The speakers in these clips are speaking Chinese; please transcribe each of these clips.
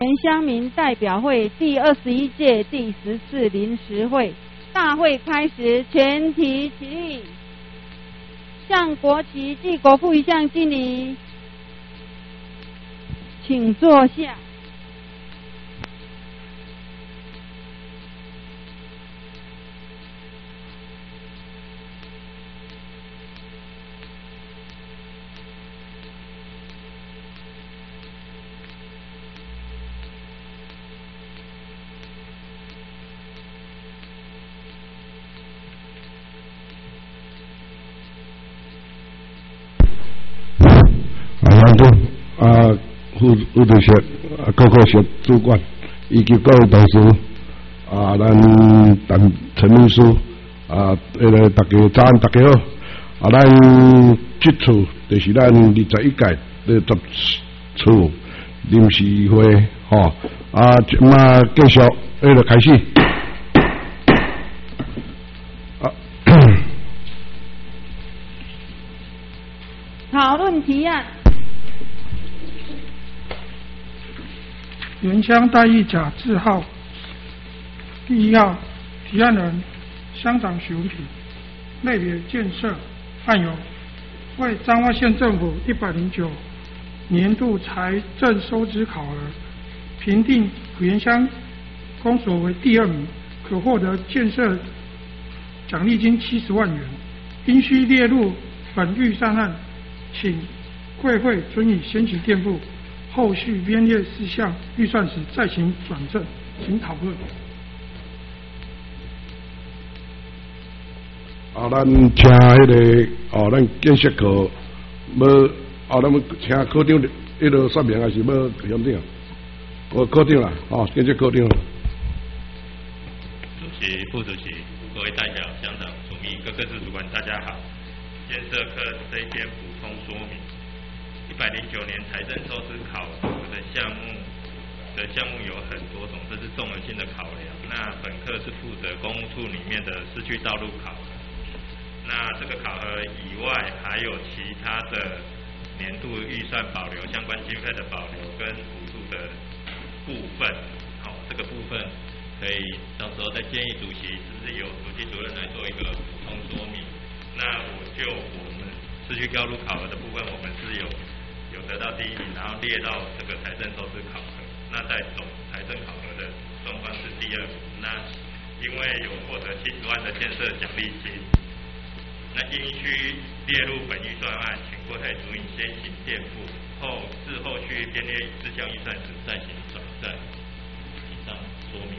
全乡民代表会第21届第14临时会大会开始，全体起立，向国旗暨国父一项敬礼，请坐下。 副主席、各个协主管以及各位同事，咱陈秘书大家早安，大家好。咱这次就是咱21届第10次临时会，即马继续开始。 讨论提案。 原乡代议甲字号第1号，提案人乡长许文平，类别建设，案由为彰化县政府109年度财政收支考核，评定原乡公所为第2名，可获得建设奖励金70万元，应需列入本预算案，请贵会准予先行垫付。后续编列事项预算时再行转正，请讨论。 咱请咱建设科咱们请科长说明，还是要乡长？科长啦，建设科长。 主席、副主席、各位代表、乡长、署名各个主管，大家好。建设科这一边补充说明。109年财政收支考核的项目有很多种，这是综合性的考量。那本科是负责公务处里面的市区道路考核。那这个考核以外，还有其他的年度预算保留、相关经费的保留跟补助的部分。这个部分可以到时候再建议主席，是不是由主席主任来做一个补充说明？那我们市区道路考核的部分，我们是有得到第1名，然后列到这个财政收支考核。那在总财政考核的状况是第2名。那因为有获得70万的建设奖励金，那应需列入本预算案，请国会主委先行垫付，后续编列事项预算时再行转正。以上说明。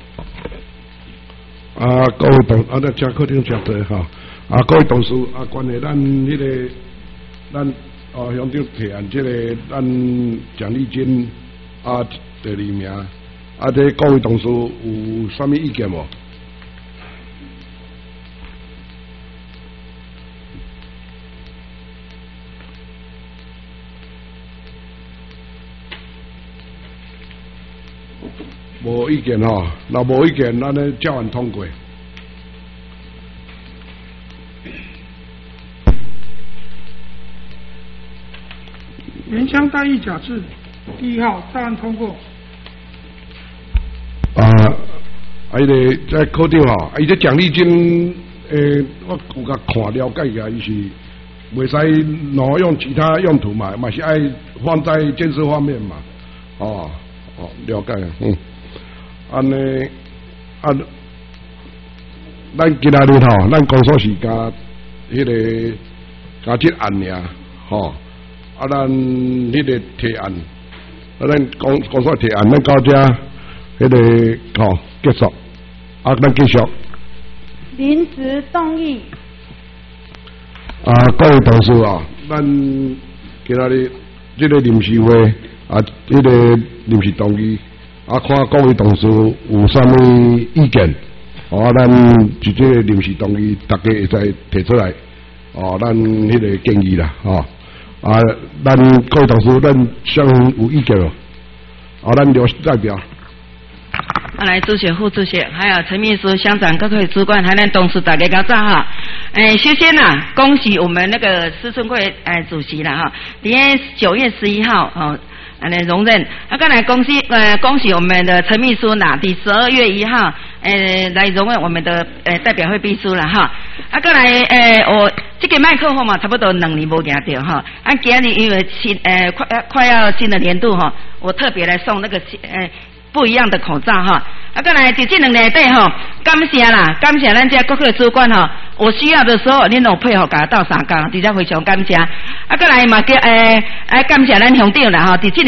各位同请科长请坐哈。各位同事关于咱乡长提案这个咱奖励金第2名这各位同事有什么意见无？无意见若无意见，咱呢照案通过。 原乡代议甲字第1号，档案通过。 这科长伊这奖励金，我有甲看了解一下，伊是袂使挪用其他用途嘛是爱放在建设方面嘛。了解安尼咱今仔日咱工作是加加这案尔咱迄个提案，咱工作提案，咱到这结束，咱继续。 临时动议。 各位同事咱今仔日这个临时会这个临时动议看各位同事有啥物意见，咱就这个临时动议，大家会使提出来，咱迄个建议啦，咱各位同事，咱相有意见咱留代表。 来，主席、副主席，还有陈秘书、乡长、各位主管，还有同事，大家早上好。首先恭喜我们那个思春会主席了哈，今天9月11号容忍。刚才恭喜我们的陈秘书啦，第12月1号，来容忍我们的代表会秘书了哈。刚来我这个麦克风嘛，差不多2年没拿到哈。今日因为快要新的年度哈，我特别来送那个不一样的口罩哈。刚来在这2年内哈，感谢啦，感谢咱家各个主管哈。我需要的时候，恁有配合给到3天，直接非常感谢。过来嘛叫感谢咱乡长啦哈，在这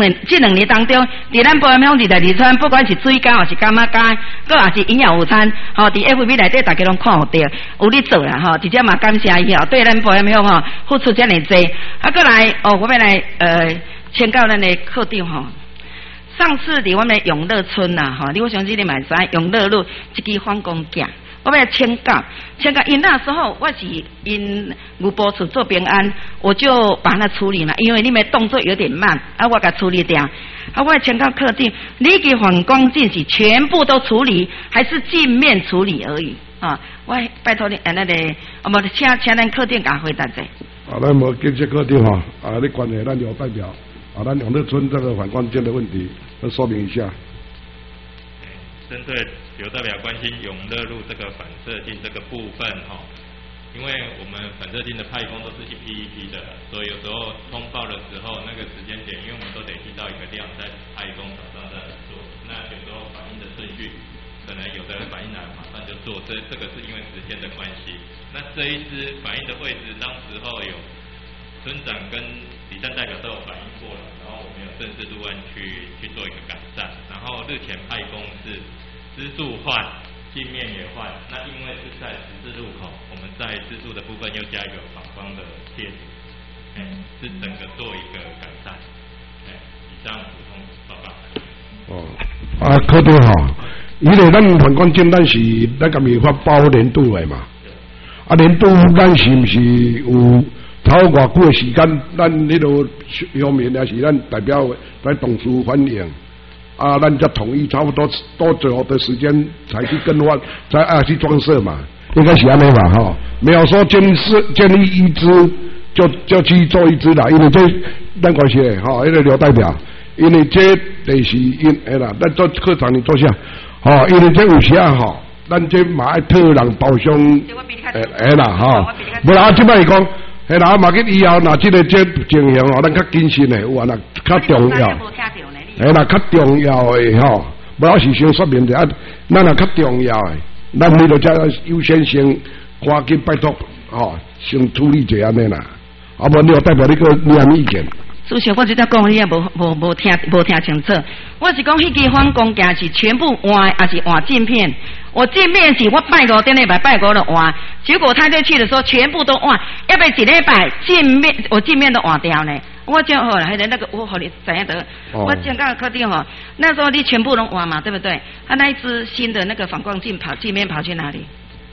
2年当中，在咱保安乡在二川，不管是水柑还是柑仔柑，搁也是营养午餐，吼，在 FB 内底大家拢看到，有你做啦哈，直接嘛感谢伊哦，对咱保安乡吼付出这么多。过来我要来请教咱的课长吼。上次伫我们永乐村呐，哈，我相信你嘛知永乐路一支反光镜，我要请教，因那时候我是因牛埔处做平安，我就把它处理了，因为你们动作有点慢，我给处理掉。我请教课长，你给反光镜是全部都处理，还是镜面处理而已？啊，我拜托你那个，我请咱课长甲回答者。 咱无建设课长哈，你关系咱有代表。咱永乐村这个反光镜的问题，要说明一下。 针对刘代表关心永乐路这个反射镜这个部分哈，因为我们反射镜的派工都是一批一批的，所以有时候通报的时候那个时间点，因为我们都得依照一个量在派工手上在做，那有时候反应的顺序，可能有的反应来马上就做，这个是因为时间的关系。那这一支反应的位置，当时候有村长跟李站代表都有反映过了，然后我们有正式入案去做一个改善，然后日前派工是支柱换，镜面也换，那因为是在十字路口，我们在支柱的部分又加一个反光的贴纸，是整个做一个改善。以上补充报告。 科长哈，因为咱反光镜咱是咱家己发包年度的嘛，年度咱是不是有？头偌久的时间，咱迄个乡民也是咱代表在董事反映，咱才统一差不多多久的时间才去更换，才去装设嘛，应该是安尼嘛哈，没有说建立一支就去做一支啦，因为这咱关系哈，迄个刘代表，因为这就是啦，咱做课堂你坐下，因为这有时哈，咱这嘛爱特人包厢，啦哈，无啦，即摆讲。嘿啦，嘛，以后若这情形咱较谨慎的，有啊，那较重要。嘿啦，较重要的吼，无是先说明者，咱若较重要的，咱迄个才优先先赶紧拜托，先处理这安尼啦。无你有代表你个念意见。 主席，我这条讲你也无听清楚。我是讲，迄支反光镜是全部换，还是换镜片？我镜面是我拜5天礼拜拜5了换，结果他就去的时候全部都换，要不然1礼拜我镜面都换掉呢。我就好了，那个我和你怎样的？我讲刚课定哈，那时候你全部都换嘛，对不对？他那一支新的那个反光镜镜面跑去哪里？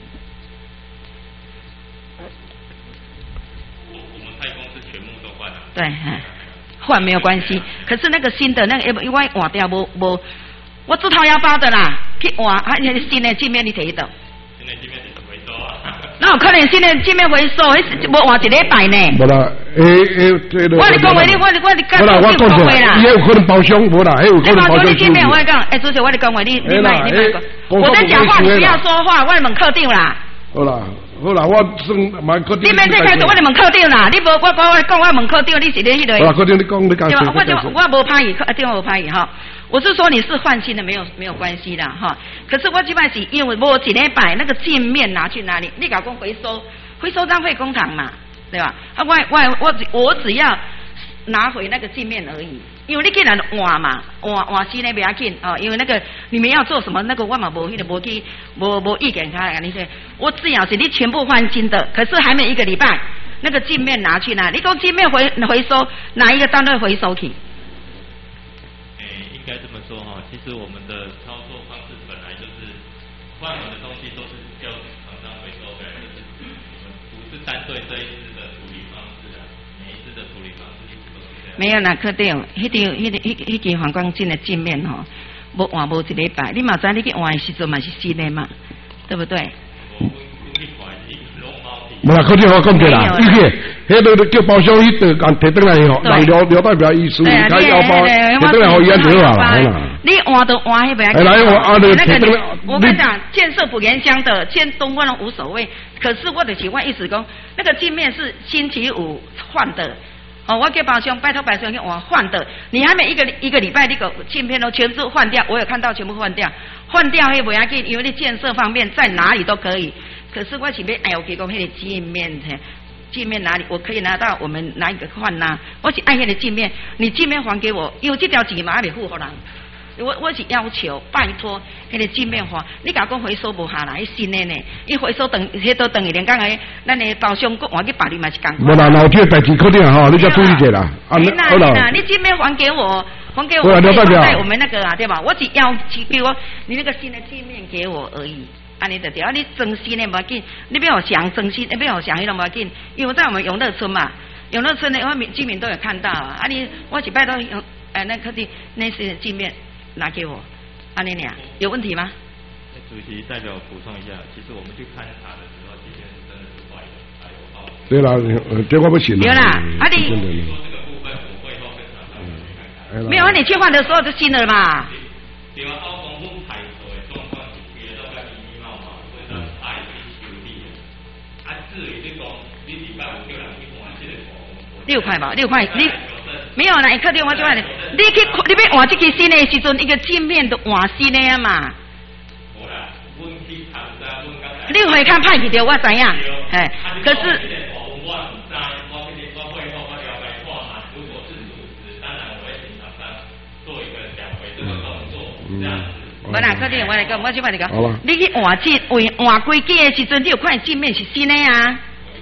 我们派公司全部都换了。 对，换没有关系，可是那个新的那个因为换掉无。我自掏腰包的啦，去换新的镜面你摕到。 新的镜面是回收啊。 那有可能新的镜面回收，无换1礼拜呢。 无啦，这个。 我你讲话，我讲啦，我讲啦，也有可能包厢无啦，也有可能包厢。 镜面我讲，主席，我你讲话，你卖讲。我在讲话，你不要说话，我问客定啦。 好啦，我算蛮客定。 你免这开始，我问客定啦，你无我讲我问客定，你是咧迄个。 好啦，客定你讲你讲。 我无拍伊，电话无拍伊哈。我是说你是换新的没有关系的哈，可是我这摆是因为我1礼拜那个镜面拿去哪里？你搞讲回收浪费公帑嘛，对吧？我只要拿回那个镜面而已，因为你既然换嘛，换新的不要紧哦，因为那个你们要做什么那个我嘛无意见他你说，我只要是你全部换新的，可是还没1个礼拜，那个镜面拿去哪？你讲镜面回收哪一个单位回收去？ 应该这么说哈，其实我们的操作方式本来就是换完的东西都是交厂商回收的，就是我们不是单对这一支的处理方式啊，每一支的处理方式一直都是这样。 没有啦，肯定，迄支反光镜的镜面吼，无换无1礼拜，你嘛知你去换的时阵嘛是新的嘛，对不对？ 我去换是拢毛皮啊， 无啦，靠近我讲过啦，伊个，迄个叫包厢去得讲摕转来吼，人聊代表意思，开腰包摕转来互伊安就好啦。 你换都换迄边。 来我按了摕转来。 我跟你讲，建设不原乡的，建东方的无所谓。可是我的情况意思讲，那个镜面是星期五换的。哦，我给包厢拜托白兄我换的，你还没一个礼拜，那个镜片都全部换掉，我有看到全部换掉，换掉迄不要紧，因为你建设方面在哪里都可以。可是我是要哎，我给讲迄个镜面哪里我可以拿到，我们哪一个换呐？我是爱迄个镜面，你镜面还给我，因为这条钱嘛还没付给人。我是要求拜托，迄个镜面花，你甲讲回收无下来，新的呢，伊回收迄都等于连讲个，咱的包厢搁换去别里嘛是共款。 无啦，老铁代志可能吼，你再注意者啦。 好啦，你镜面还给我，还给我，放在我们那个啊，对吧？我只要给我你那个新的镜面给我而已。安尼就对，你装新的无要紧，你不要想装新，不要想迄种无要紧，因为在我们永乐村嘛，永乐村的居民都有看到啊。我是拜托那肯定那些镜面。拿给我，安妮妮有问题吗？ 主席代表补充一下，其实我们去勘察的时候，这边是真的是坏的，还有报。 对啦，这我不行。 有啦，你说这个部分我会后跟厂商去看看。 没有，你去换的时候就新的嘛。 对啊，到公路排除的状况是别到个礼貌嘛，或者爱去修理的。至于你讲你礼拜五叫人去换这个 6块吧，6块你。没有啦，一客电话就换的。你要换这个新的时阵，一个镜面都换新的啊嘛。你回看派去掉，我知影。哎，可是。无啦，客电话来讲，我就帮你讲。你去换镜换规矩的时阵，你有看镜面是新的啊。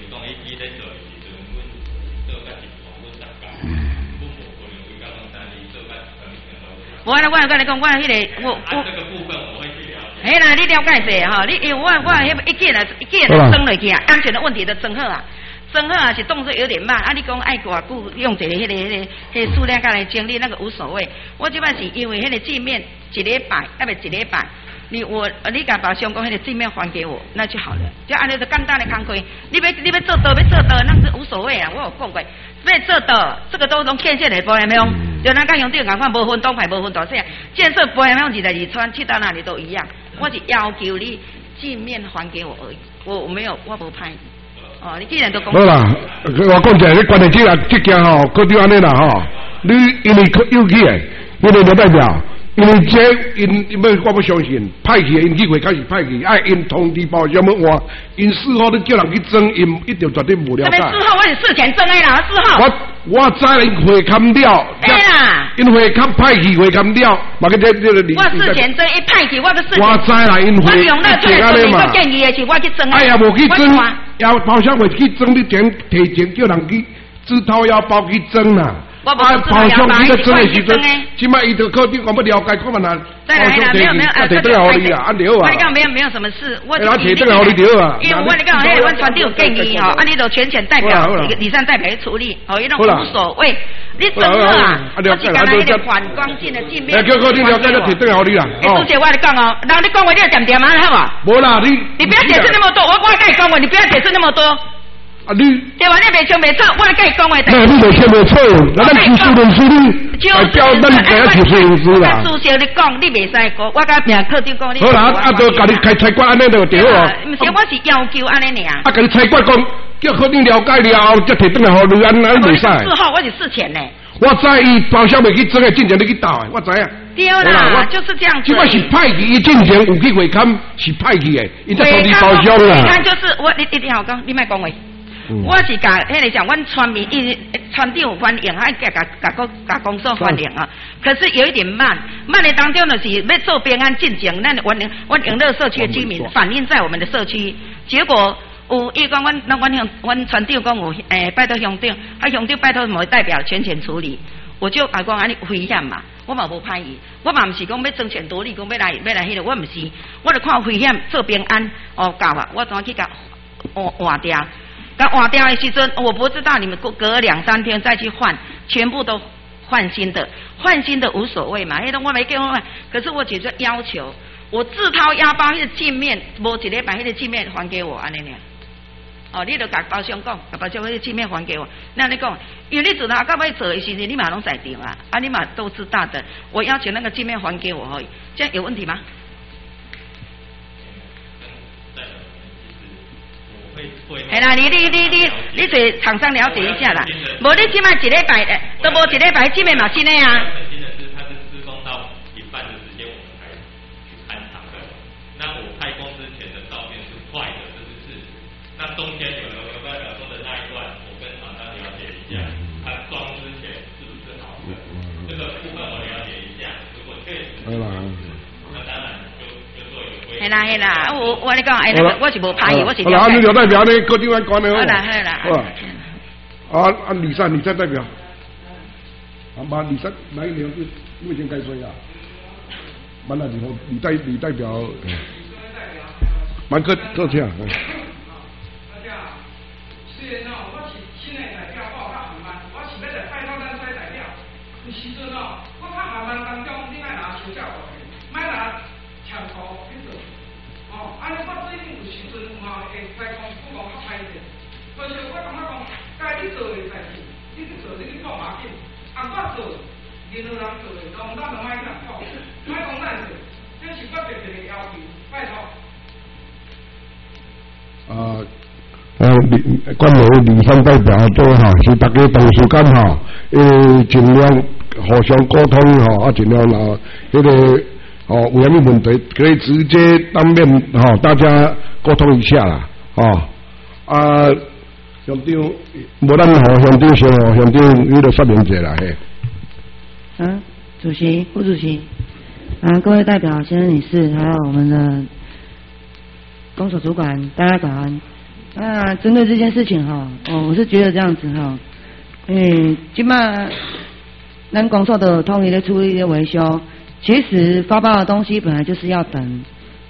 我跟你讲，我迄个我这个部分我会去了解。 嘿啦，你了解者哈，你因为我迄一件装落去啊，安全的问题都装好啊，装好啊是动作有点慢啊。你讲爱偌久用一个迄个数量价来整理那个无所谓。我即摆是因为迄个镜面一礼拜，要不一礼拜，你甲包厢讲迄个镜面还给我，那就好了。就安尼就简单的工课，你要做倒，那是无所谓啊。我有讲过。要做到这个都拢建设的保险用，就咱甲乡长共款，无分东派，无分大小，建设保险用22村去到哪里都一样。我是要求你镜面还给我而已，我没有，我无拍。哦，你既然都讲。好啦，我讲一下，你关键这件吼，可就安尼啦吼。你因为有去的，因为就代表。因为我不相信，派去因去会开始派去，爱因通知包厢要换，因4号你叫人去装，因一定绝对无了解。 4号我是事前装的啦，4号。 我知因会勘了。 对啦。 因会勘派去会勘了，嘛个这个我事前装一派去，我都事前。 我知啦，因会。 我用那最后你个建议的是我去装。 哎呀，无去装，要包厢会去装，你提前叫人去自掏腰包去装啦。 我包厢你个装的时阵，起码伊就肯定我们了解，看嘛那包厢提对好你啊，按对啊。 我讲没有什么事，我提对好你对啊。 因为我你讲，我传递有建议吼，你就全权代表李善代表去处理，伊拢无所谓。你真好啊，我是讲那个反光镜的镜面。 叫你了解就提对好你啦。 主席，我来讲哦，然后你讲话你要点点嘛，好吧？ 无啦， 你不要解释那么多，我跟你讲话，你不要解释那么多。 啊你对吧？你袂唱袂错，我来跟你讲话。 那你袂唱袂错，那咱就事论事你，叫咱家就事论事啦。 主席你讲，你袂使讲，我甲名客长讲你。 好啦，都甲你开菜馆安尼就对啊。 毋是，我是要求安尼尔。 甲你菜馆讲，叫客人了解了后，再摕转来互你安袂使。 4号我是事前呢。 我知伊包厢袂去装的，进前你去倒的，我知影。 对啦，就是这样子。 即摆是派去，伊进前有去会勘是派去的，伊才通知包厢啦。 会勘就是我，你一定要讲，你莫讲话。我是甲迄个讲，阮村民村长有反映，还甲公所反映啊。可是有一点慢的当中就是要做平安进前，咱永乐社区的居民反映在我们的社区，结果有伊讲阮村长讲有拜托乡长，乡长拜托某代表全权处理，我就讲安尼危险嘛，我嘛无歹意，我嘛毋是讲要争权夺利，讲要来迄个，我毋是，我就看危险做平安哦，搞啊，我怎去甲换掉。刚换掉的时阵，我不知道你们隔2-3天再去换，全部都换新的无所谓嘛，迄种我没给我，可是我只是要求，我自掏腰包迄个镜面，无一礼拜迄个镜面还给我安尼呢。 哦，你就甲包厢讲，甲包厢那镜面还给我。那你讲，因为你从头到尾做的事情，你嘛拢在场啊，啊，你嘛都知道的。我要求那个镜面还给我而已，这样有问题吗？系啦，你对厂商了解一下啦。无你起码一礼拜的，都无一礼拜镜面嘛新的啊。 新的是它是施工到一半的时间我们才去勘察的。那我开工之前的照片是坏的，这是事实。那中间有代表说的那一段，我跟厂商了解一下，它装之前是不是好的？这个部分我了解一下，如果确实是，那当然就做一个规。 系啦系啦，我你讲，哎，我是无拍，我是。 好了，你有代表呢，各地方管的好啦好啦。 啊，李善，你再代表。啊，妈，李善，哪一年是目前该说呀？完了以后，你代表，蛮客气啊。 大家，虽然我是新的代表，我较慢慢，我是要来拜托咱代表。有时阵我较慢慢当中，你莫拿手脚过去，莫拿枪头去做。安尼我最近有时阵会来讲副讲较歹势，所以我感觉讲，该你做的代志，你去做，你去做嘛紧。我做，任何人做的，咱就莫去讲，莫讲咱做，这是我特别的要求，拜托。 关于李善代表做是大家同事间尽量互相沟通尽量个有啥问题可以直接当面大家沟通一下啦乡长，无咱乡长先乡长你就说明一下啦嘿。 主席、副主席各位代表先生女士，还有我们的公所主管，大家早安。那针对这件事情我是觉得这样子今嘛咱公所的统一的处理的维修，其实发包的东西本来就是要等，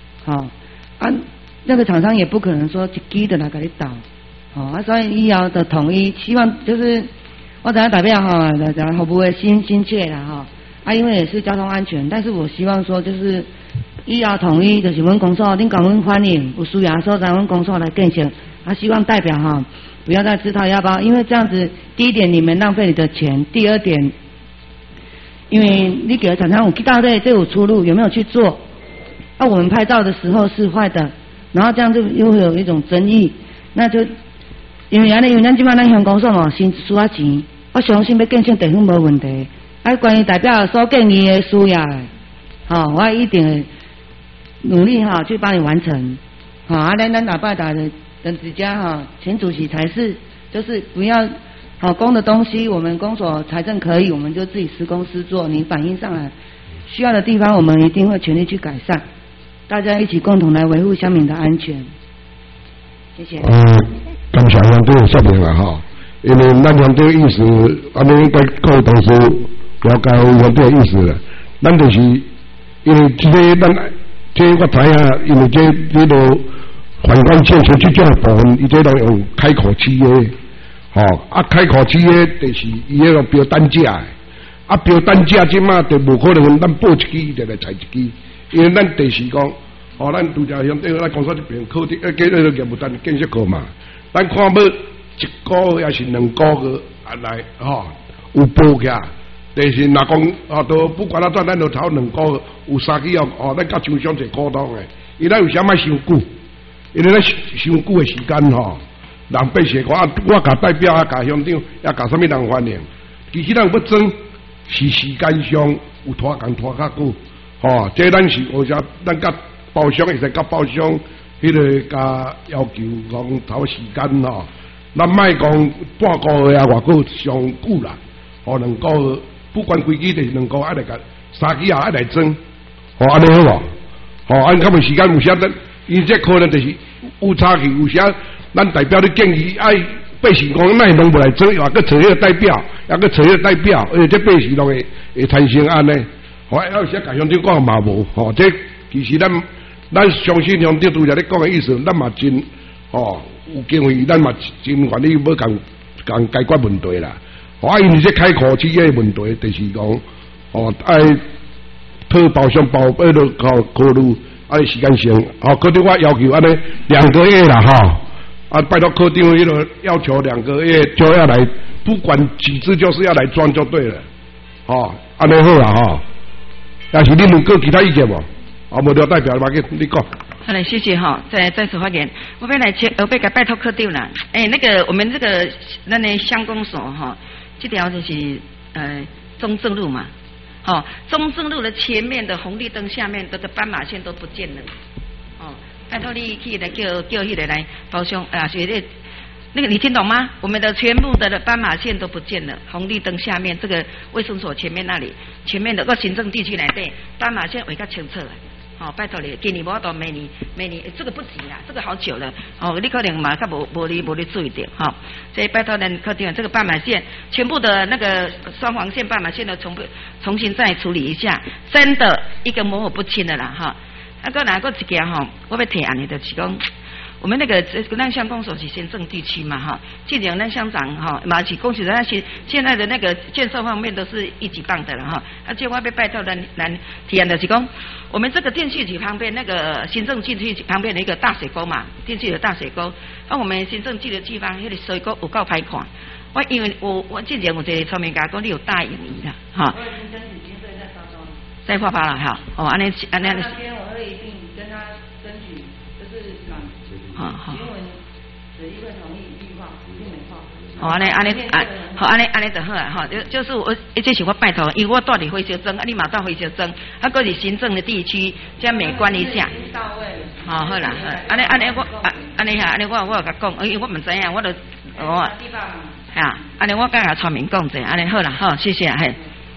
那个厂商也不可能说一支的来给你倒，所以医疗的统一，希望就是我等下代表服务的心切啦因为也是交通安全，但是我希望说就是医疗统一，就是阮公所，恁讲阮欢迎有需要的所在，阮公所来建设。希望代表不要再自掏腰包，因为这样子，第一点你们浪费你的钱，第二点，因为你给厂商有去到这有出路，有没有去做？我们拍照的时候是坏的，然后这样就又会有一种争议，那就因为咱即摆咱乡公所先需要钱，我相信要建设地方无问题。关于代表所建议的需要我一定会努力去帮你完成。咱打败打的直接前主席才是，就是不要公的东西，我们公所财政可以，我们就自己施工施做。你反映上来需要的地方，我们一定会全力去改善。大家一起共同来维护乡民的安全。谢谢。 感谢乡长说明了因为咱乡长意思，应该各位同事了解乡长的意思了。咱就是因为这个我知影，因为这个环管建设这种部分，伊这拢用开口契约，开口契约就是伊迄个标单价的，标单价即马就无可能咱报一支就来裁一支，因为咱第时讲，咱拄则乡长咱公所这边考虑，业务单建设课嘛，咱看要一个月还是2个月来有报价。但是若讲都不管怎，咱就头2个月有3支咱甲厂商一沟通的，伊咱有啥物伤久？因为咱伤久的时间人百姓我甲代表甲乡长也甲什么人反映，其实咱要争是时间上有拖较久这咱是或者咱甲包商会使甲包商迄个甲要求讲头时间咱莫讲半个月外久上久啦2个月。不管规矩就是2个月来甲3支来争，安尼好无？按较袂时间有啥咱，因这可能就是有差距，有啥咱代表的建议百姓讲那拢无来争，又搁找迄个代表，又搁找迄个代表，而且这百姓拢会产生安尼，有些甲乡长讲嘛无，这其实咱相信乡长拄则咧讲的意思，咱嘛真有机会，咱嘛真愿意要共解决问题啦。因为这开口契约的问题，就是讲爱讨包厢包考虑时间性，可能我要求安尼2个月啦拜托科长那个要求2个月就要来，不管几次就是要来装就对了。安尼好啦要是你们有其他意见无？无了代表嘛，你讲。 好嘞，谢谢再次发言。我要给拜托科长啦。那个我们这个乡公所这条就是中正路嘛。中正路的前面的红绿灯下面的斑马线都不见了。拜托你去来叫那个来包厢那个你听懂吗？我们的全部的斑马线都不见了，红绿灯下面这个卫生所前面那里，前面的个行政地区来对斑马线画较清楚了。拜托你，今年我到明年这个不急啦，这个好久了。你可能嘛，无你注意点所以拜托人科长，这个斑马线全部的那个双黄线斑马线都重新再处理一下，真的一个模糊不清的啦再一件我要提案的就是讲。我们咱乡公所是行政地区嘛既然咱乡长嘛是恭喜咱现在的那个建设方面都是一级棒的了这我要拜托咱提案的是讲，我们这个电信局旁边那个行政地区旁边的一个大水沟嘛，电信的大水沟，我们行政局的地方那个水沟有够歹看。因为我之前有一个村民讲你有大影仪啦再发发了安尼。那边我会一定跟他争取，就是好。因为只一个同意一句话，一定没话。安尼就好啊就是我这是我拜托，因为我住伫回修庄，你嘛住回修庄，搁是行政的地区，这美观一下。到位。好啦，安尼我有甲讲，因为我唔知影，我就安尼我甲村民讲者，安尼好啦，谢谢嘿。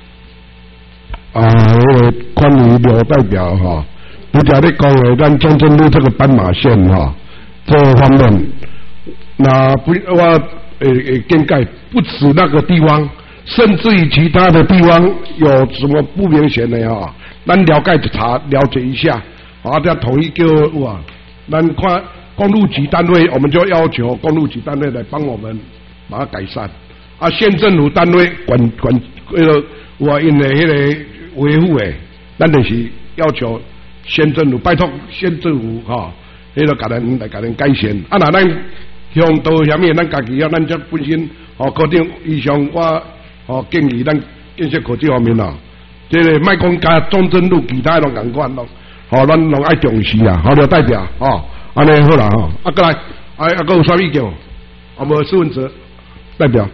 关于刘代表不假你讲的，咱中正路这个斑马线这方面，那不我更改不止那个地方，甚至于其他的地方有什么不明显的咱了解一下再统一叫咱看公路局单位，我们就要求公路局单位来帮我们把它改善县政府单位管因为那个维护咱就是要求县政府，拜托县政府那个甲咱改善那咱向到什么咱家己咱这本身科长以上我建议咱建设科这方面这个莫讲加中正路其他拢共款咱拢爱重视就代表安尼好啦过来还有啥意见无施文哲代表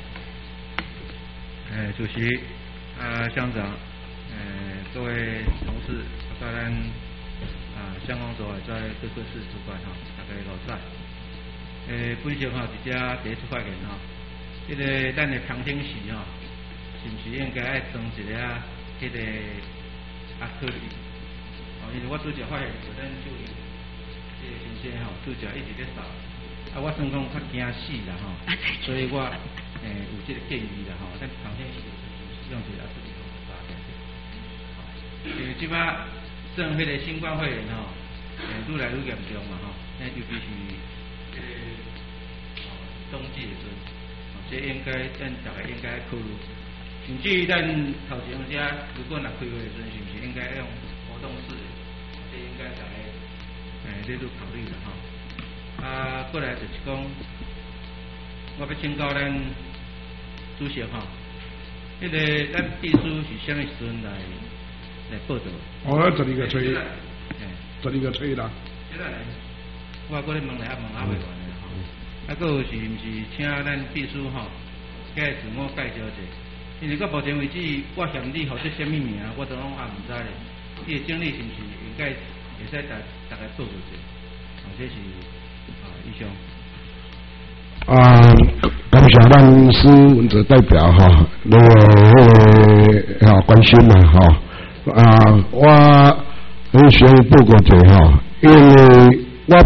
主席乡长各位同事当然乡公所在各个市主管大家都在本身一只第一次发言这个咱的旁听席是不是应该爱装一个这个科里因为我拄则发现咱就这个先生拄则一直在扫我算讲较惊死啦所以我有这个建议啦咱旁听席用一个即摆算迄个新冠肺炎愈来愈严重嘛尤其是冬季的时阵，这应该咱大家应该考虑。甚至咱头前遮如果若开会的时阵，是不是应该用活动式？这应该大家在都考虑了过来就是讲，我要请教咱主席迄个咱秘书是啥物时阵来报道？ 12个吹，12个吹啦。 我搁咧问来问未完还有是毋是请咱秘书加自我介绍者？因为到目前为止，我嫌你号这什么名，我都拢毋知咧。你的经历是毋是应该会使大概报告者？这是以上。 感谢咱施文哲代表那个关心我很想报告者因为我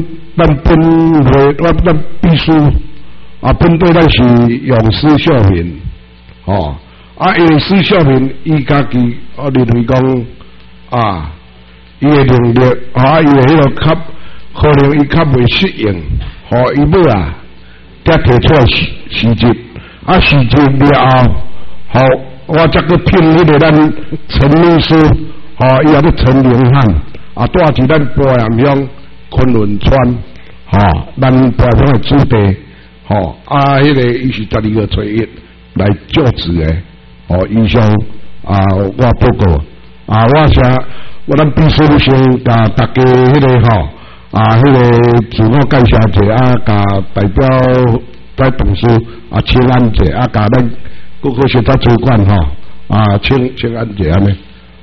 咱秘书本队咱是用施孝平因为施孝平伊家己我认为讲伊的能力伊的迄个可能伊较袂适应伊要才提出来辞职辞职了后我才去聘迄个咱陈秘书伊也叫陈永汉住伫咱波阳乡昆仑村咱台中的子弟，迄个伊是12月初1来就职的，以上我报告我咱必须先甲大家迄个迄个自我介绍者甲代表在董事请安者甲咱各个学校主管请安者安尼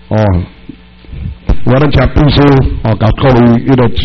我咱请秘书甲各位迄个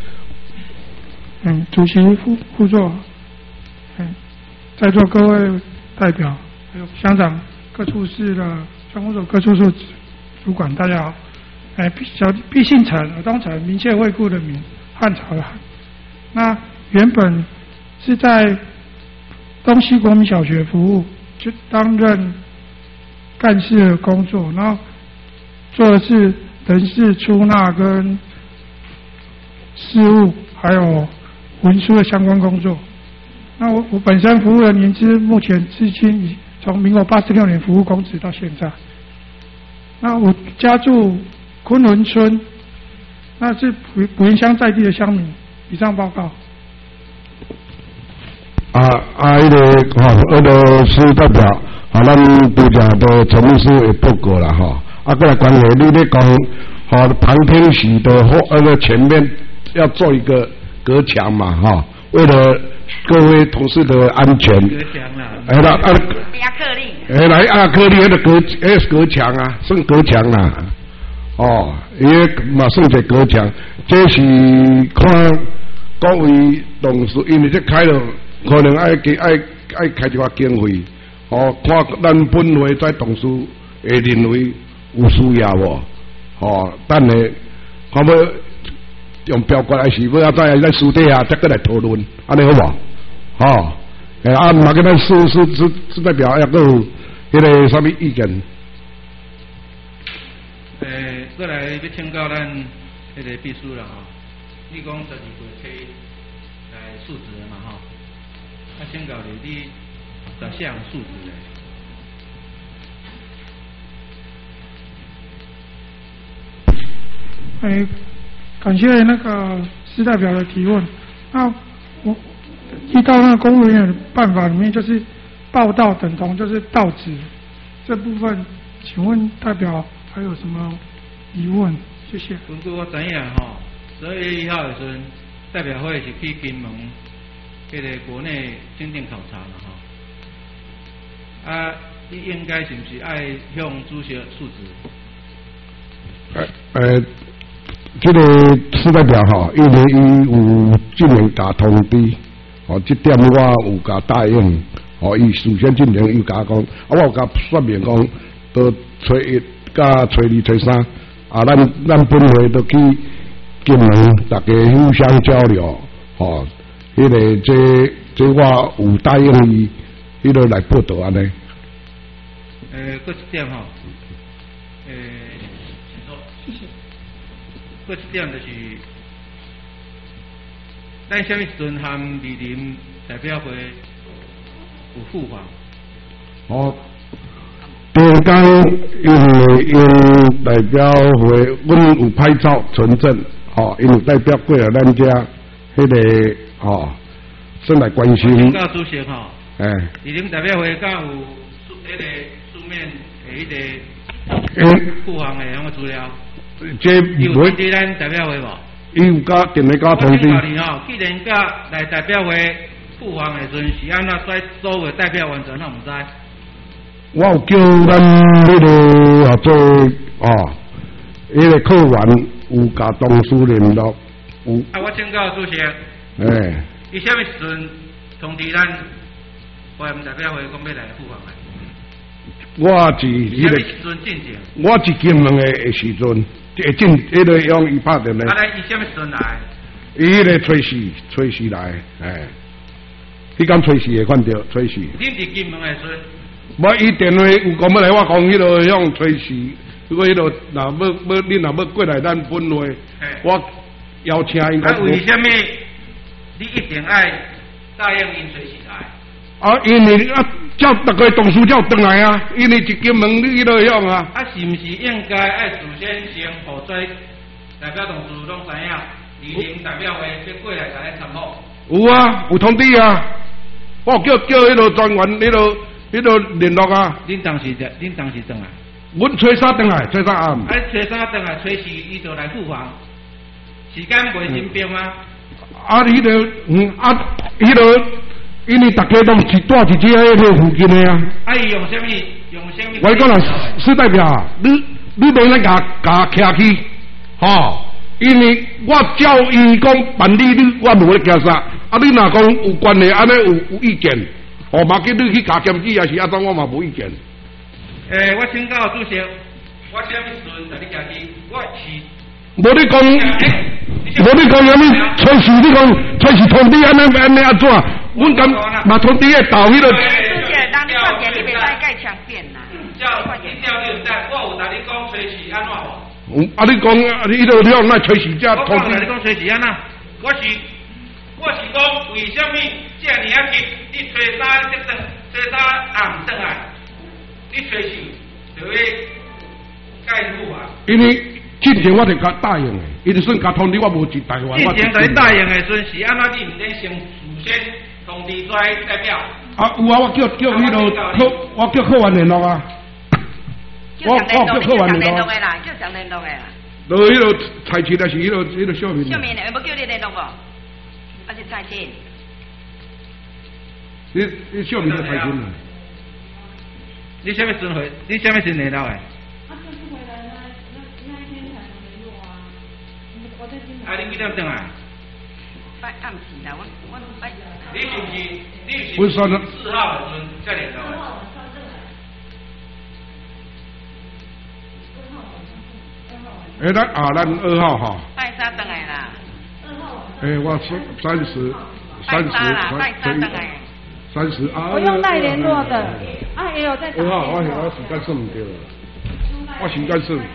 主席副座，在座各位代表，还有乡长各处室的乡公所各处处主管，大家好。毕姓陈、尔东陈、明谢惠顾的明，汉朝的汉。那原本是在东西国民小学服务，就担任干事的工作，然后做的是人事出纳跟事务，还有文书的相关工作。那我本身服务的年资，目前至今从民国86年服务公职到现在。那我家住昆仑村，那是埔盐乡在地的乡民。以上报告。 迄个师代表，咱拄则都陈秘书会报告啦，过来关于你咧讲，旁听席的前面要做一个隔墙嘛，为了各位同事的安全。隔墙啦。亚克力。来亚克力那个隔墙啊，算隔墙啦。伊嘛算一个隔墙，这是看各位同事，因为这开了。可能爱开一个经费，看咱本会在同事会认为有需要无？等下看要用标准，还是要在私底下再过来讨论，安尼好无？嘛跟咱师代表也有迄个啥物意见？ 过来要请教咱迄个秘书啦你讲12月来述职嘛请教你10项述职嘞。感谢那个施代表的提问。那我依照那个公务人员的办法里面，就是报到等同就是到职这部分，请问代表还有什么疑问？谢谢。 根据我知影12月1号的时阵，代表会是去金门。迄个国内鉴定考察嘛你应该是不是爱向主席述职？ 这个师代表因为伊有进行甲通知，这点我有甲答应，伊事先进行伊甲讲，我有甲说明讲，到初1甲初2、初3，咱本会都去金门，大家互相交流，迄个这我有答应伊，迄个来报道安尼。 搁一点请说。搁一点就是，咱什么时阵和莅临代表会有赴访？顶天因代表会，阮有拍照存证，因为代表过来咱家迄个。先来关心。 请教主席莅临代表会，敢有迄个书面的迄个赴访的什么资料？ 这有通知咱代表会无？ 伊有甲电话甲通知。 既然甲来代表会赴访的时阵是安怎在所有代表完全都唔知？ 我有叫咱迄个做迄个课员有甲同事联络。 我请教主席。伊什么时阵通知咱华人代表会讲要来赴访的？ 我是迄个。 什么时阵进行？ 我是金门的时阵，迄个用伊拍电话。 伊什么时阵来？ 伊迄个吹时来，迄天吹时会看到吹时。 你伫金门的时阵？ 我伊电话有讲要来，我讲迄个用吹时，如果迄个你若要过来咱本会，我邀请因。 为什么？你一定爱答应因随时来。 因为叫大家同事叫回来因为一金门你都用是不是应该爱事先互在代表同事拢知影？ 举行代表会要过来甲咱参访。 有啊，有通知啊，我叫迄个专员，迄个联络啊。 恁当时转来？ 阮初三转来，初三暗。 啊，初三转来，初四伊就来复访，时间袂真逼吗？ 啊，迄个迄个，因为大家拢是住伫这迄个附近的啊。 啊，伊用什么？ 我讲啦，市代表啊，你袂来甲徛去，吼。因为我照伊讲办理，我无咧惊啥。啊，你若讲有关系，安尼有意见，哦，嘛叫你去加检举，还是安怎，我嘛无意见。 我请教主席，我什么时阵带你行去？我是。 无你讲，无你讲，什么初时你讲初时通知安尼安怎？阮敢嘛通知个到迄个。 主席，当你发言，你袂使盖强辩啦。 你调你有在，我有甲你讲初时安怎无？ 啊！你讲，你都了那吹时只通知。 你讲吹时安那？我是讲，为什么这尔啊急？你吹三暗转来，你吹时就要介入啊？ 因为之前我就甲答应的，因算甲通知我无去台湾。 之前在答应的时阵是安怎？你毋免先事先通知出来代表？ 啊有啊！我叫迄个我叫科员联络啊。我叫科员联络啦，叫上联络的啦。 就迄个蔡琴还是迄个小明？ 小明，有无叫你联络无？还是蔡琴？ 你小明是蔡琴啊？ 你什么时回？你什么时联络的？ 就是回来那一天才能联络啊。我在金门。 啊，你几点转来？ 拜暗时啦，我拜。 你是不是4号的时阵才联络的？ 咱2号哈。 拜三转来啦。 我30啊。 我用赖联络的，也有在打。 2号，我时间算唔对了，我时间算，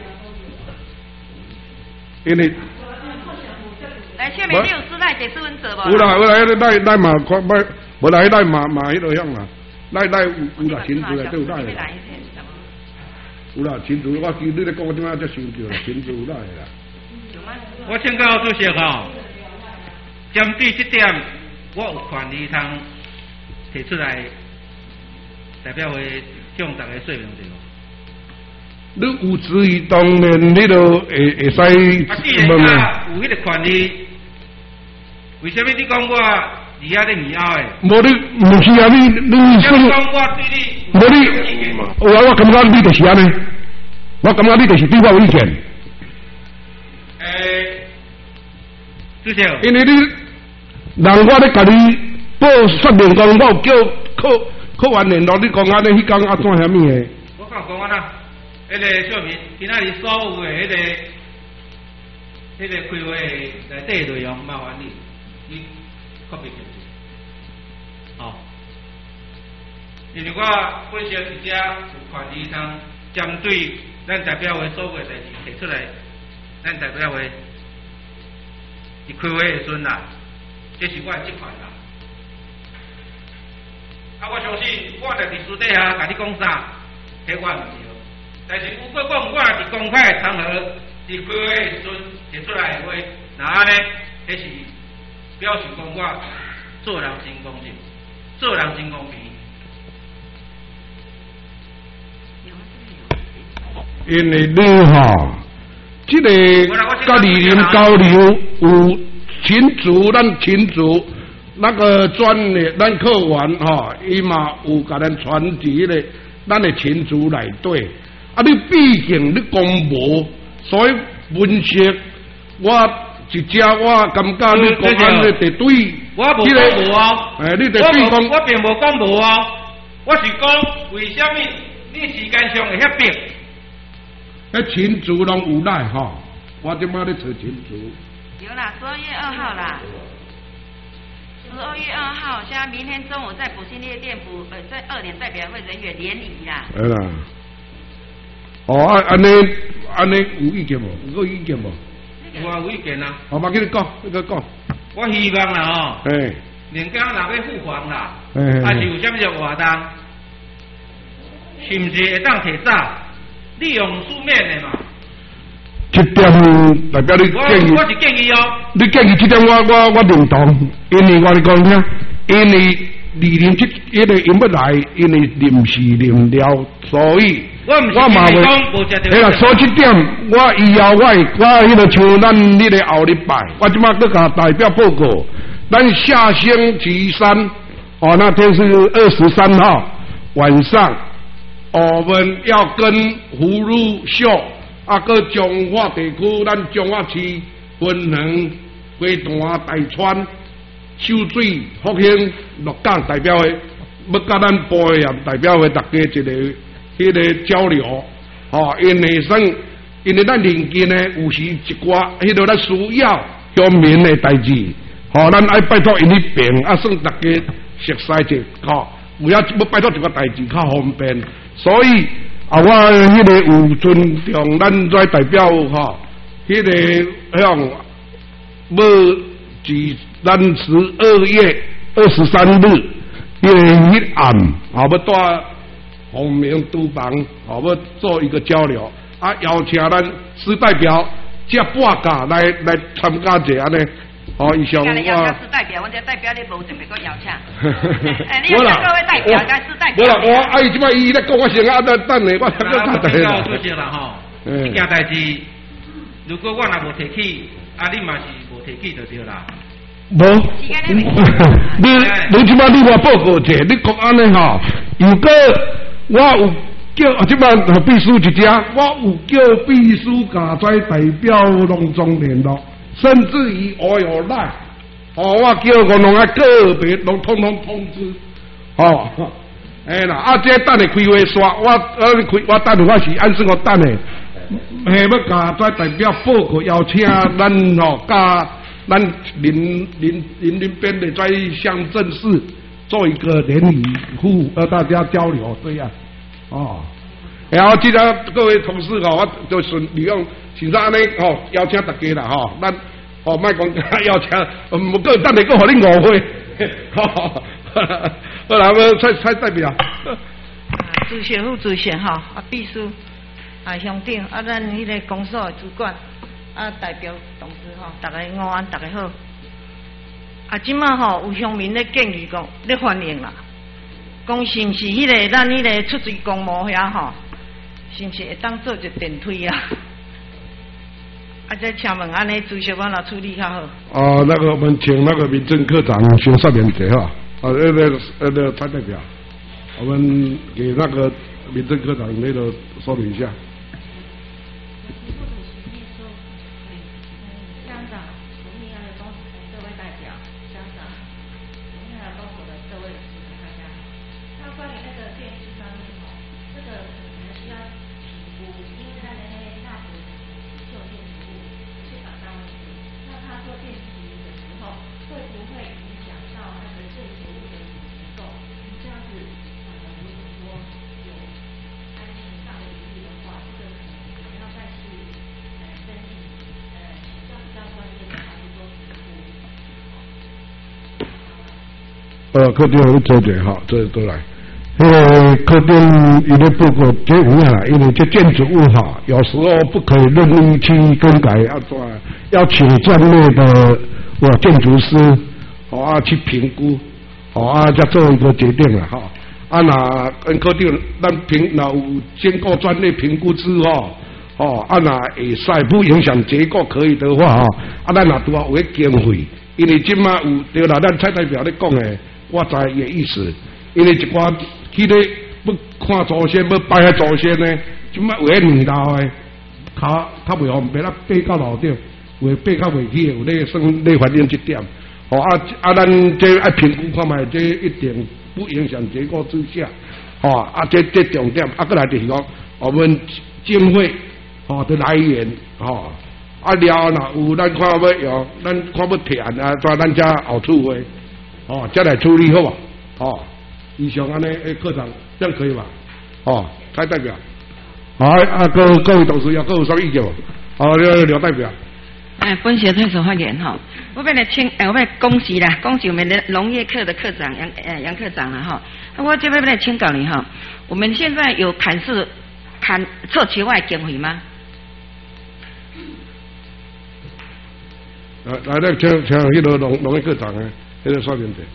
因为。 来，下面你有私赖解释文者无？ 有啦，赖嘛，无来赖嘛迄个样啦，赖有啦，群主啦都有赖啦。有啦，群主我记你咧讲我点仔才想到啦，群主有赖啦。 我请教主席吼，针对这点，我有权利通提出来代表会向大家说明对无？ 你有质疑，当然你就会使问啊。 有迄个权利，为什么你讲我离遐咧耳后诶？ 无你唔是啊，你讲我对你， 无你，我感觉你就是安尼，我感觉你就是对我有意见。 主席， 因为你人我咧甲你报说明讲，我有叫科员联络你讲安尼，迄讲怎虾米诶？ 我讲安那，迄个小明，今仔日所有诶迄个开会内底内容，麻烦你确认清楚。哦，因为我本身伫遮有权利通针对咱代表会所有诶代志提出来，咱代表会伫开会诶时阵啦，这是我诶职权啦。我相信我在历史底下甲你讲啥，迄我毋对。但是如果讲我伫公开的场合，伫开会的时阵提出来的话，那安尼，迄是表示讲我做人真公正，做人真公平。 因为你吼，这个甲李林交流有群主，咱群主那个专的咱客员吼，伊嘛有甲咱传递咧，咱的群主内底。啊！你毕竟你公无，所以分析我一只我感觉你讲安尼对对。 我无讲无哦。 你对对讲。 我并无讲无哦。我是讲为什么你时间上会遐逼？ 群主拢有赖吼，我即摆咧找群主。 有啦，12月2号啦。12月2号，现在明天中午在补兴夜店在2点代表会人员联谊啦。 啦。安尼有意见无？有意见无？ 我有意见啊。 我跟你讲， 我希望啦吼。人家若要复防啦，还是有啥物个活动，是毋是会当提早？你用书面的嘛？ 这这点代表你建议， 我是建议哦。 你建议这点我认同，因为我讲听，因为理念因为引不来，因为临时临了，所以我嘛袂。哎啦，所以这点我以后我迄个像咱迄个后礼拜，我即马搁甲代表报告，咱下星期三，那天是23号晚上，我们要跟葫芦秀。搁彰化地区，咱彰化市分行、花坛、大川、秀水、福兴、鹿港代表的，要甲咱部的人代表的大家一个迄个交流，因为咱邻近呢有时一寡迄个咱需要乡民的代志，咱爱拜托因迄边，算大家熟悉者，有要拜托一个代志较方便，所以。我迄个有尊重咱在代表迄个向要自咱12月23日迄暗，要带洪明都房，要做一个交流，邀请咱师代表接半价来参加者安尼。以上我。邀请师代表，我这代表你无准备过邀请。你有各位代表，该师代表。无啦，我即摆伊咧讲，我先等下，我再讲代啦。主席啦吼，这件代志，如果我若无提起，你嘛是无提起就对啦。 无，你即摆你我报告者，你讲安尼吼，如果我有叫即摆秘书一家，我有叫秘书甲在代表隆重联络。甚至于我有赖，我叫我拢爱个别拢通通通知，哎啦，这等下开会刷，我等下我是按算我等下，要甲在代表报告邀请咱甲咱邻边的在乡镇市做一个联谊服务，大家交流这样，然后记得各位同事我就利用。现在安尼邀请大家啦咱莫讲邀请，唔过等下搁互你误会，好啦，要蔡代表。 主席、副主席秘书乡长咱迄个公所的主管代表同志大家午安，大家好。即马有乡民咧建议讲咧欢迎啦，讲是毋是迄个咱迄个出水公墓遐是毋是会当做一电梯啊？再请问安尼主席我来处理较好。 那个我们请那个民政科长先说明一下那个蔡代表，我们给那个民政科长那个说明一下。客厅有做者这都来。客厅伊咧报告这有影啦，因为这建筑物有时候不可以任意去更改，要请专业的建筑师去评估，再做一个决定了那跟客厅咱若有经过专业评估之后，那会使不影响结构可以的话咱若拄好有经费，因为即马有对啦，咱蔡代表咧讲的。我知伊的意思，因为一寡去咧要看祖先，要拜下祖先呢，即摆有迄年老的，较袂方便，爬到楼顶，有爬较袂起的，有咧算咧反映这点。咱这爱评估看卖，这一定不影响结构之下。这重点，过来就是讲，我们经费的来源了有咱看要用，咱看要填咱才后处的。再来处理好吧？以上安尼，科长这样可以吧？蔡代表，各位同事各有啥意见吗？刘代表。 本席退出发言我要来我要恭喜啦，恭喜我们的农业课的课长杨科长啦我这边来请教你我们现在有砍撤其外经费吗？ 来，请迄个农业课长诶，迄个说明者。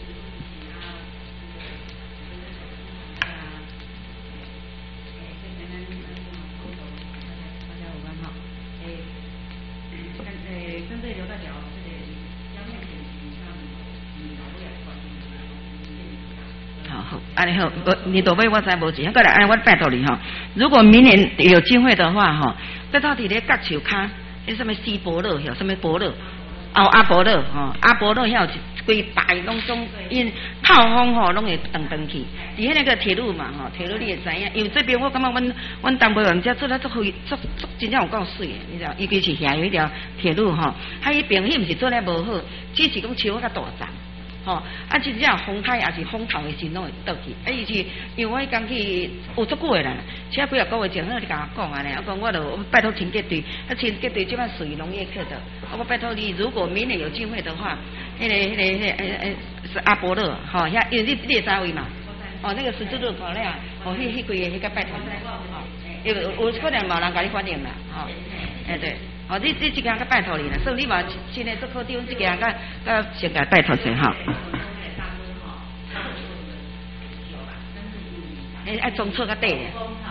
安尼好，年度尾我知无钱，过来安尼我拜托你哈。如果明年有机会的话哈，拜托伫咧角树骹，迄什么西伯乐，有什么伯乐？哦，阿伯乐吼，阿伯乐遐有规排拢总因炮风吼拢会动去。伫迄个铁路嘛吼，铁路你会知影，因为这边我感觉阮东北人遮做得足真正有够水的，你知道？尤其是遐有一条铁路吼，迄边迄毋是做得无好，只是讲树较大丛。吼，啊，真正风台也是风头的时拢会倒去。伊是因为我刚去有足久的啦，且几啊个月前我就甲我讲安尼，我讲我拜托陈结队，陈结队即摆属于农业课的，我拜托你，如果明年有机会的话，迄个是阿伯乐，吼，遐因为你会知位嘛？哦，那个十字路口咧，哦，迄几个迄个拜托，有可能冇人甲你反映啦，吼，对。哦，你即件甲拜托你啦，所以你嘛现在做科长，即件甲先甲拜托者哈。爱中错较对咧。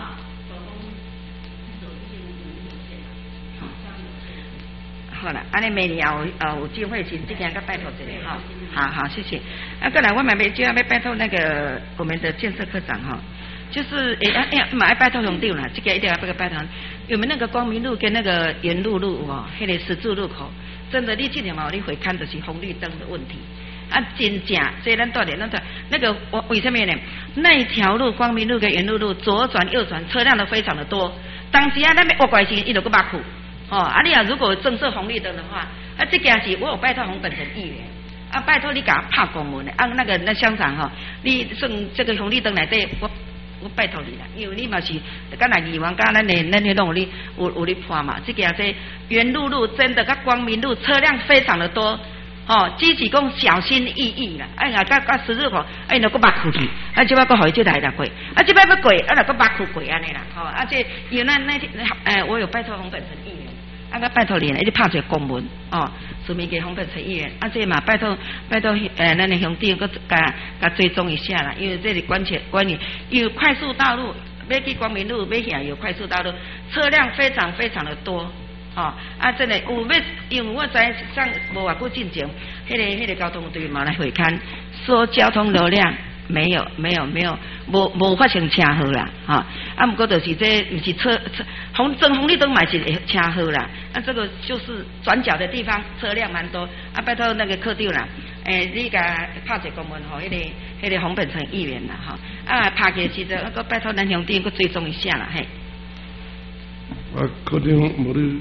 好啦，安尼明年有机会请即件甲拜托者哈。好，谢谢。过来我们就要拜托那个我们的建设科长哈。就是爱拜托兄弟啦，这个一定要拜托。有没有那个光明路跟那个沿路路哦，那个十字路口，真的你这点嘛，你回看的是红绿灯的问题啊，真正这咱多点那个为什么呢？那一条路光明路跟沿路路左转右转车辆都非常的多，当时啊那边挖过来时，伊就个挖苦哦，啊你啊如果正设红绿灯的话，啊这件事我有拜托洪本城议员。啊，拜托你给他拍公文的，那乡长哈，你算这个红绿灯来对我拜托你啦，因为你嘛是刚来议员，刚咱的弄有你拍嘛，这件这原路路真的，甲光明路车辆非常的多，哦，只是讲小心翼翼啦，哎呀，甲十字口，哎，那个挖苦去，啊，这摆个互伊这来过，啊，这摆要过，啊，那个挖苦过安尼啦，吼，啊，这有那天，我有拜托洪本城议员。啊，个拜托你，你拍一个公文哦，顺便给洪本城议员，啊，这嘛拜托，咱的兄弟个甲追踪一下啦，因为这里关于有快速道路，要去光明路要遐有快速道路，车辆非常非常的多，哦，啊，真的有要，因为我知上无偌久进前，迄个交通队嘛来会看，说交通流量。没有，无发生车祸啦，哈！啊，不过就是这不是车红绿灯买是车祸啦，啊，这个就是转角的地方车辆蛮多，啊，拜托那个科长啦，你甲拍一个公文吼，迄个洪本城议员啦，哈，啊，拍起时阵，个拜托咱兄弟个追踪一下啦，嘿。 啊，科长无你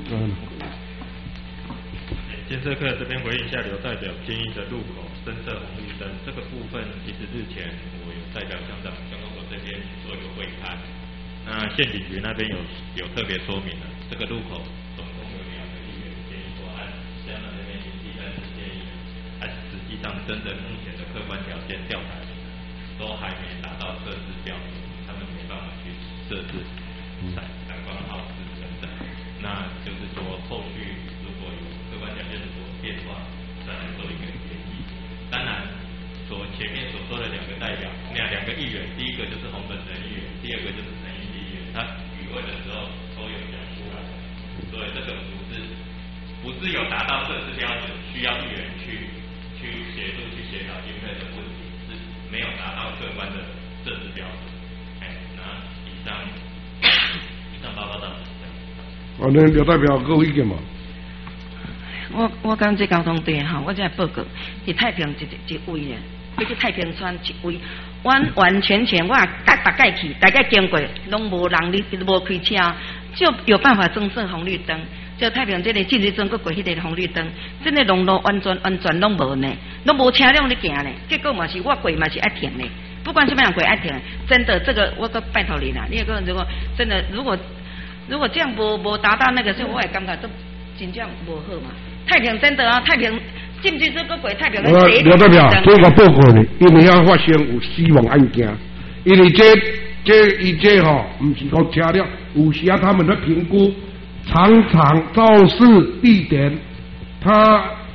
建设科这边回应一下刘代表建议的路口增设红绿灯这个部分，其实日前我有代表乡长交通所这边做一个会勘，那县警局那边有特别说明了，这个路口总共有2个议员建议说按乡长那边预计，但是建议按实际上真的目前的客观条件调查都还没达到设置标准，他们没办法去设置闪光号志等等，那就是说后续如果有客观条件的变化，再来做一个建议。当然，前面所说的2个代表，那2个议员，第一个就是洪本城议员，第二个就是陈英议员，他与会的时候都有讲出来，所以这个不是有达到设置标准，需要议员去协助去协调经费的问题，是没有达到客观的设置标准。那以上报告到。 那刘代表各有意见嘛？ 我讲这交通队哈，我这报告伫太平一位咧，要去太平川一位，完全我大概去，大概经过拢无人无开车，就有办法增设红绿灯。就太平这个进去中国过迄个红绿灯，真的路完全拢无呢，拢无车辆咧行呢。结果嘛是我过嘛是爱停呢，不管什么样过爱停。真的这个我都拜托你啦，你个如果真的如果这样无达到那个，所以我也感觉都真正无好嘛。太平真的啊，太平进去这个鬼太平的谁？ 刘代表，这个报告呢，因为要发生有死亡案件，因为这吼，不是讲车辆，有时他们的评估，场造事地点，他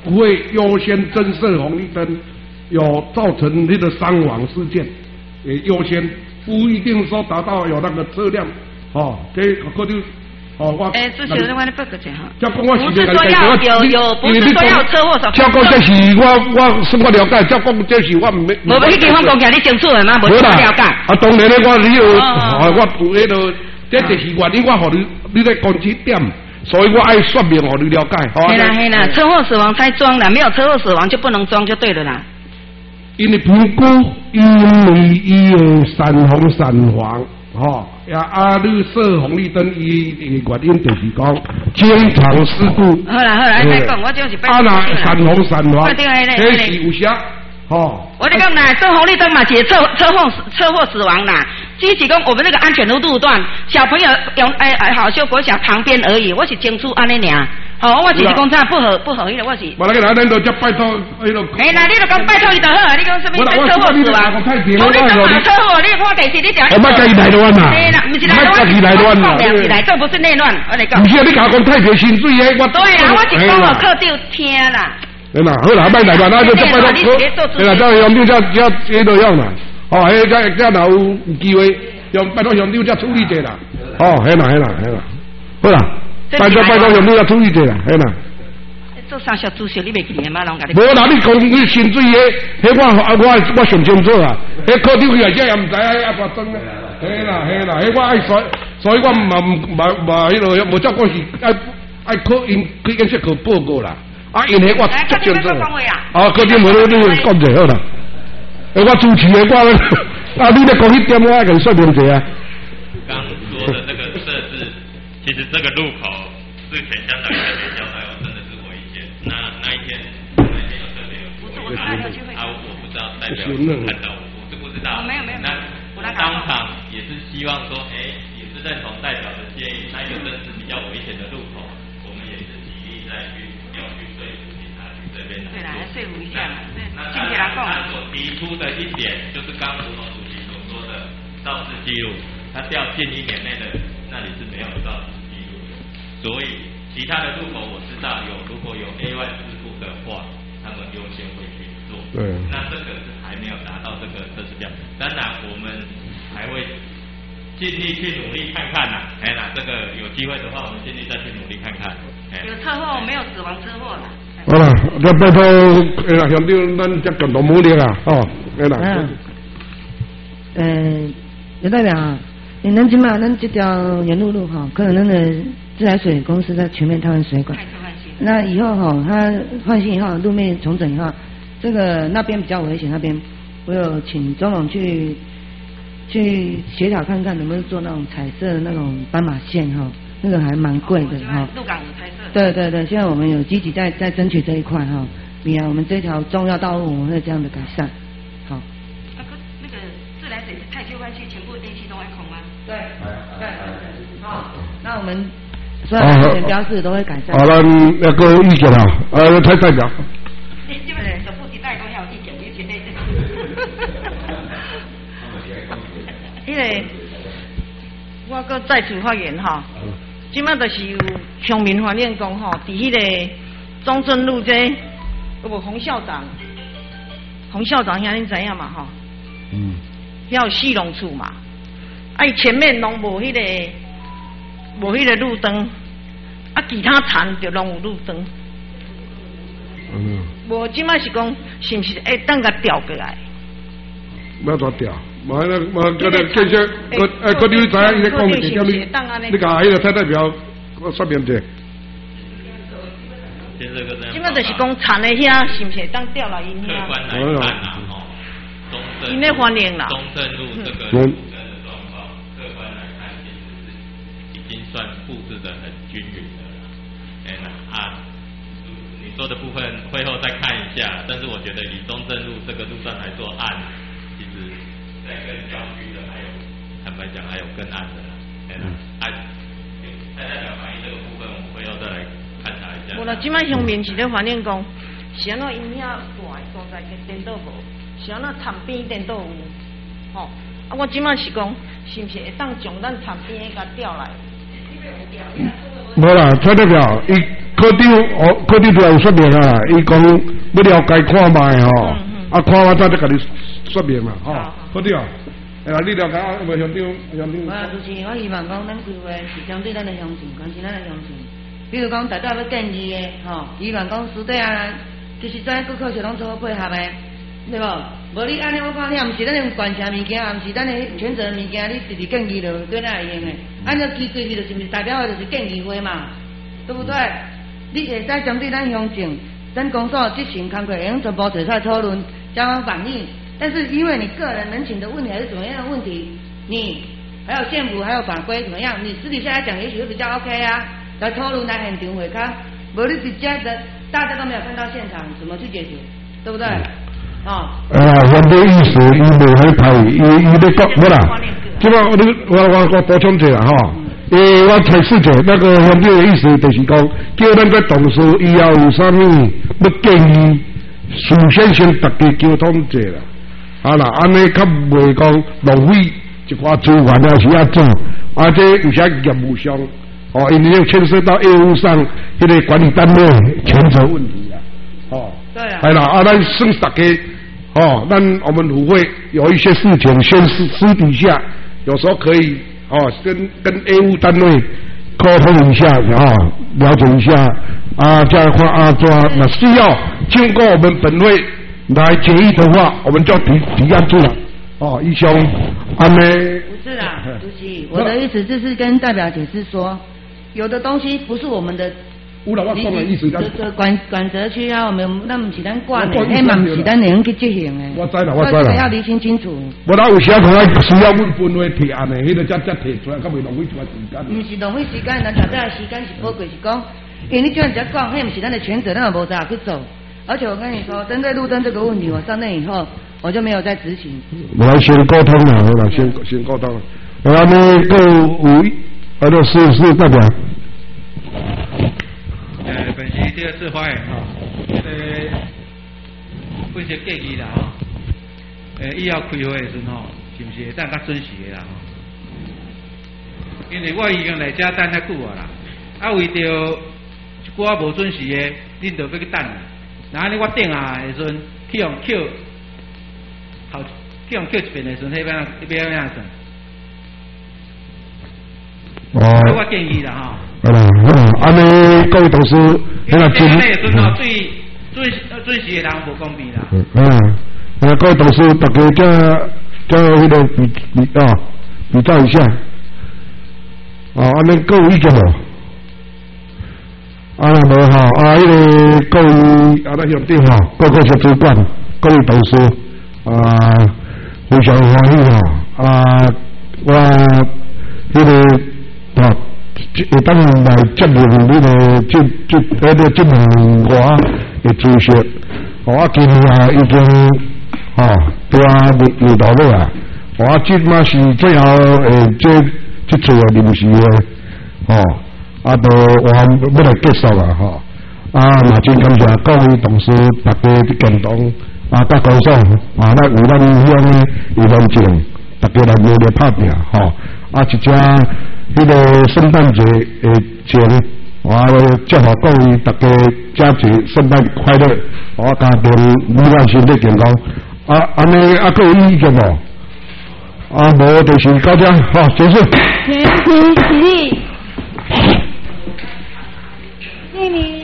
会优先增设红绿灯，有造成那个伤亡事件，也优先，不一定说达到有那个车辆，给可就。我主席，我来报告一下哈。 不是说要有，不是说要车祸手。 照讲这是我算我了解，照讲这是我唔没。 无迄地方讲起来，你清楚的吗？无了解。 当然咧，我你有，我有迄个，这就是原因，我互你在讲这点，所以我爱说明互你了解。 嘿啦，车祸死亡才装啦，没有车祸死亡就不能装，就对了啦。 因为评估，因为伊有闪红闪黄。你设红绿灯，伊原因就是讲经常事故。 好啦，再讲，我就是拜。 那闪红闪黄，这是有啥？ 我就讲啦，设红绿灯嘛，是车祸死亡啦。只是讲我们那个安全的路段，小朋友用好修国小旁边而已，我是清楚安尼尔。我只是讲啥不合迄个，我是。 我那个咱就拜托迄个。 哎，那你就讲拜托伊就好，你讲什么车祸死亡？红绿灯嘛，车祸，你看电视你讲。 我莫家己来乱呐。 对啦，不是来乱呐，这不是内乱，我来讲。 不是你讲太平新水诶，我。 对啦，我是讲互课长听啦。 对啦，好啦，莫来乱，那就拜托。对啦，这乡长这都样啦。这若有机会，用拜托乡长才处理者啦。嘿啦，好啦。拜托乡长才处理者啦，嘿啦。 做三小主席，你袂记得吗？拢甲你。 无啦，你讲你薪水迄，我上清楚啊。迄科长来遮也唔知啊，大装咧。嘿啦，迄我爱所以我嘛迄个无照讲是爱考因建设考报告啦。因迄我足清楚。科长无你讲者好啦。我主持的你咧讲迄点我爱甲你说明者啊。 刚说的这个设置，其实这个路口事前乡长特别交代哦，真的是危险。那一天有特别有注意我不知道代表看到我是不知道。没有。那当场也是希望说，也是认同代表的建议，那一个真是比较危险的路口，我们也是极力再要去说服警察局这边。 对啦，说服一下嘛。 那他所提出的一点，就是刚吴总主席所说的肇事记录，他调近1年内的那里是没有肇事记录的，所以其他的路口我知道如果有 A1 事故的话，他们优先会去做。 对。 那这个是还没有达到这个测试标，当然我们还会尽力去努力看看啦。这个有机会的话，我们尽力再去努力看看。 有车祸没有死亡车祸啦。 好啦，再拜托乡长，咱再共同努力啊！ 刘代表啊，咱今嘛咱这条沿路可能咱的自来水公司在全面汰换水管。那以后它换新以后，路面重整以后，这个那边比较危险，那边我有请钟总去协调看看能不能做那种彩色的那种斑马线那个还蛮贵的鹿港有彩色。 对，现在我们有积极在争取这一块我们这条重要道路我们会这样的改善。好。 那个自来水太旧湾区全部电系都会空吗？对。 那我们所有安全标示都会改善。 好了，那个意见蔡代表。 基本上部级代工要有意见，你绝对我搁再次发言即摆就是有乡民反映讲伫迄个中正路这有无洪校长遐恁知影嘛遐有四龙厝嘛，伊前面拢无迄个路灯，其他田就拢有路灯。无即摆是讲是毋是会等甲调过来？ 要怎调？这个建设，你知影伊咧讲是叫你甲迄个蔡代表说明者。 即摆就是讲田的遐是毋是会当调来因遐？ 客观来看因咧反映啦。 中正路这个路灯的状况，客观来看，其实是已经算布置的很均匀的了。你说的部分会后再看一下，但是我觉得以中正路这个路段来做暗，其实在跟郊区的还有，坦白讲还有更暗的啦。蔡代表反映这个部分，我们会后再来勘察一下。 无啦，即摆乡民是咧反映讲，是安怎因遐大的所在电倒无，是安怎田边电倒有，我即摆是讲，是毋是会当将咱田边个调来？ 无啦，蔡代表， 科长出来有说明啊，伊讲要了解看卖吼，啊看我再甲你说明嘛，吼，科长，哎呀，你了解啊？有无乡长？ 就是我希望讲咱规划是针对咱的乡亲，关心咱的乡亲。比如讲，大家要建议的，吼，希望讲师弟啊，其实在各科学拢做配合的，对无？无你安尼我看，你也毋是咱的管辖物件，也毋是咱的权责物件，你直直建议就对咱会用的。按照机制，就是毋是代表的就是建议会嘛，对不对？你会使针对咱乡亲，咱公所执行工作，用全部坐出来讨论，加上反映。但是因为你个人人情的问题还是怎么样的问题，你还有县府还有法规怎么样，你私底下来讲也许会比较 OK 啊，来讨论来现场会看，无你直接的大家都没有看到现场，怎么去解决，对不对？ 我的意思，伊无喺睇，伊要讲冇啦。即个我补充一下哈，我提示者那个乡长的意思就是讲，叫咱个同事以后有啥物要建议，事先大家沟通者啦。啊啦，安尼较袂讲浪费一寡资源啊是安怎？啊，这有些业务上，因为要牵涉到业务上迄个管理单位权责问题啊， 对啊。 系啦，啊，咱算大家，我们府会有一些事情，先私底下，有时候可以，跟业务单位沟通一下，了解一下，再看那需要经过我们本会来决议的话，我们就要提案出来，一兄，安内。 不是啦，主席，我的意思就是跟代表解释说，有的东西不是我们的。 有啦，我讲的意思这管责区啊，我们那不是咱管的，那嘛不是咱能去执行的。 我知啦，我知啦。 要厘清清楚。 我哪有时可能需要阮分会提案的，迄个才提出来，较袂浪费一段时间。 不是浪费时间，咱大家的时间是宝贵，是讲，因为你这样子讲，那不是咱的权责，咱也无咋去做。而且我跟你说，针对路灯这个问题，我上任以后，我就没有再执行。 我来先沟通了，好了，先沟通了。然后呢，各位是代表。 本席第二次发言分析建议啦以后开会的时候，是不是会当较准时的啦因为我已经来遮等遐久啦，为着一寡无准时的，恁就要去等。然后呢，我顶下的时阵，去用扣一遍的时阵，迄要安怎算？我建议啦安尼各位同事， 那个准时的人无公平啦。 各位同事，大家迄个比较一下。安尼各有意见无？无迄个各位咱乡长各个小主管，各位同事非常欢喜我迄个会当来接任你个这问我的主席，我今年已经对入道了啊，我即马是最后这次的临时会，都我要来结束啊，嘛真感谢各位同事大家的共同甲工作咱有咱乡的有咱情，大家来努力打拼一只迄个圣诞节前，我祝福各位大家佳节圣诞快乐，家庭美满身体健康。安尼各有意见无？无就是到这，结束。 全体起立，敬礼。